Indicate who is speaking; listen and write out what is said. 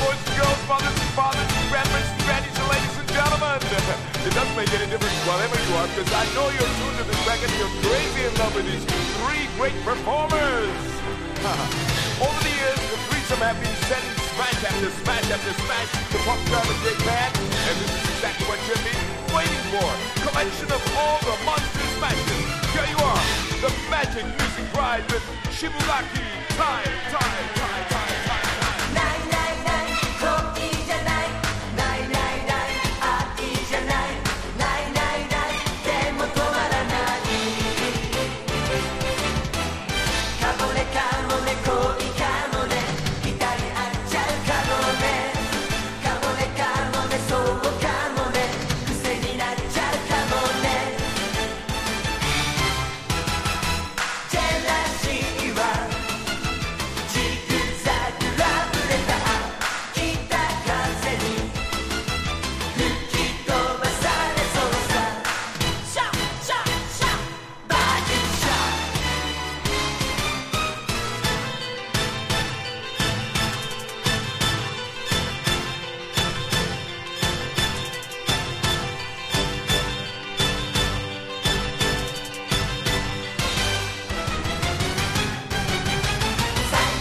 Speaker 1: boys and girls, mothers and fathers, grandmas and grannies, and ladies and gentlemen. It doesn't make any difference whatever you are, because I know you're tuned to this record and you're crazy in love with these three great performers. Over the years, the threesome have been sending smash after smash after smash to pop star the great band, and this is exactly what you've been waiting for. Collection of all the monster smashes. Here you are, the Magic Music Ride with Shibugaki Time.